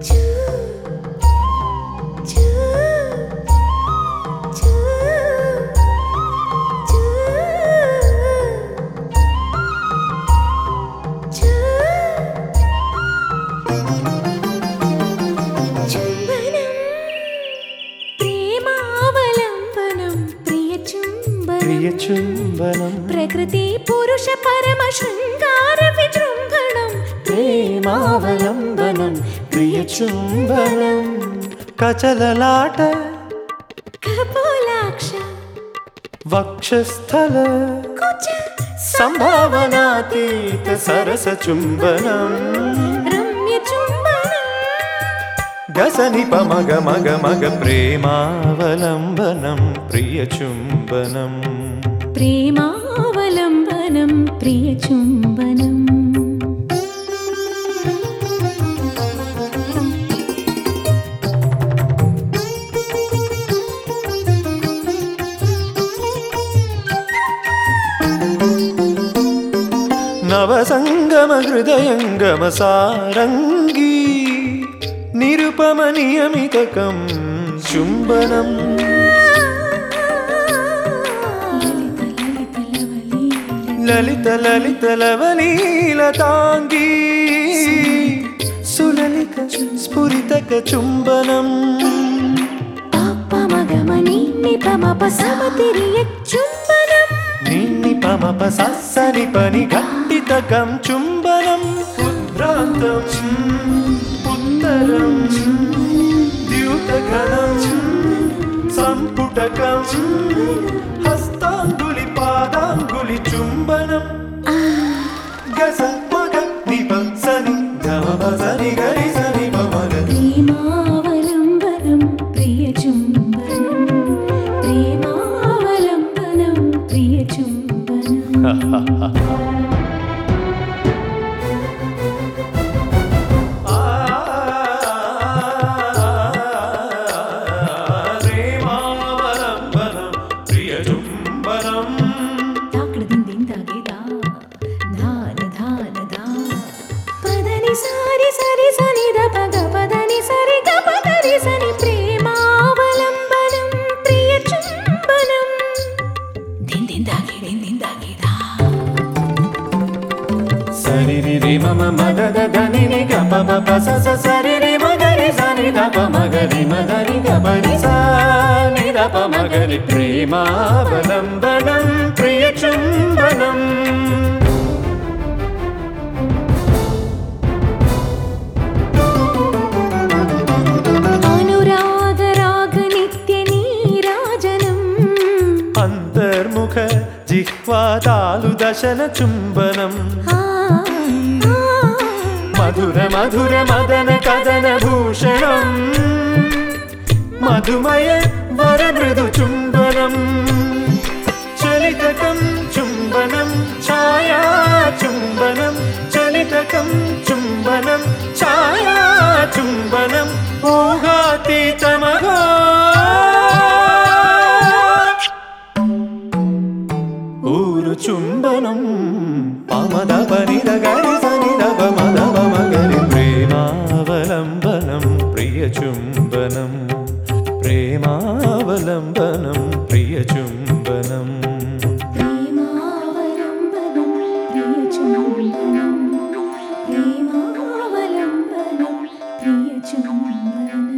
ചുംബനം പ്രകൃതി പുരുഷ പരമ ശൃംഗാര വിജൃംഭണം പ്രേമാവലംബനം പ്രിയ ചുംബനം കചലലാട്ട കപോലാക്ഷ വക്ഷസ്ഥല കുച സംഭാവനാതീത സരസ ചുംബനം രമ്യ ചുംബനം ഗസനി പമഗ മഗ മഗ പ്രേമാവലംബനം പ്രിയ ചുംബനം പ്രേമാവലംബനം പ്രിയ ചുംബനം നവസംഗമ ഹൃദയംഗമ സാരംഗീ നിരുപമ നിയമിതകം ചുംബനം ലളിത ലളിത ലവലീലതാംഗീ സുലലിത സ്ഫുരിതക ചുംബനം പാപമഗമനി നിപമപ സമതിരിയ ചുംബനം നിന്നി പമപ സസനി പനി ഘട്ടിതകം ചുംബനം ഉദ്ഭ്രാന്തം ഉത്തരം ദ്യൂതഘനം സംപുടകം ഹസ്താംഗുലി പാദാംഗുലി ചുംബനം ഗസ മഗ നിപ സനി ധമ സനി ഗരി സനി പമഗ പ്രേമാവലംബനം പ്രിയ ചുംബനം പ്രേമാവലംബനം പ്രിയ ചുംബനം സാരി സരി സനി ദപ ഗപ ധനി സരി ഗപ ധരി സനി പ്രേമാവലംബനം പ്രിയ ചുംബനം ദിൻ ദിൻ ദാഗി ദാ സരി രി മമ മദ ധനി നി ഗപ പ സ സ സരി രി മഗരി സനി ദപ മഗരി മദരി ഗപരി സനി ദപ മഗരി പ്രേമാവലംബനം പ്രിയ ചുംബനം അന്തർമുഖ ജിഹ്വാതാലുദശന ചുംബനം മധുര മധുര മദന കദന ഭൂഷണം മധുമയ വരമൃദു ചുംബനം ചലിതകം ചുംബനം ഛായാ ചുംബനം ചലിതകം ചുംബനം ഛായാ ചുംബനം ഊഹാതീതമഗോ ചുംബനം പമദ പനിത ഗരി സനി ദപ മദ മഗരി പ്രേമാവലംബനം പ്രിയ ചുംബനം പ്രേമാവലംബനം പ്രിയ ചുംബനം പ്രേമാവലംബനം പ്രിയ ചുംബനം പ്രേമാവലംബനം പ്രിയ ചുംബനം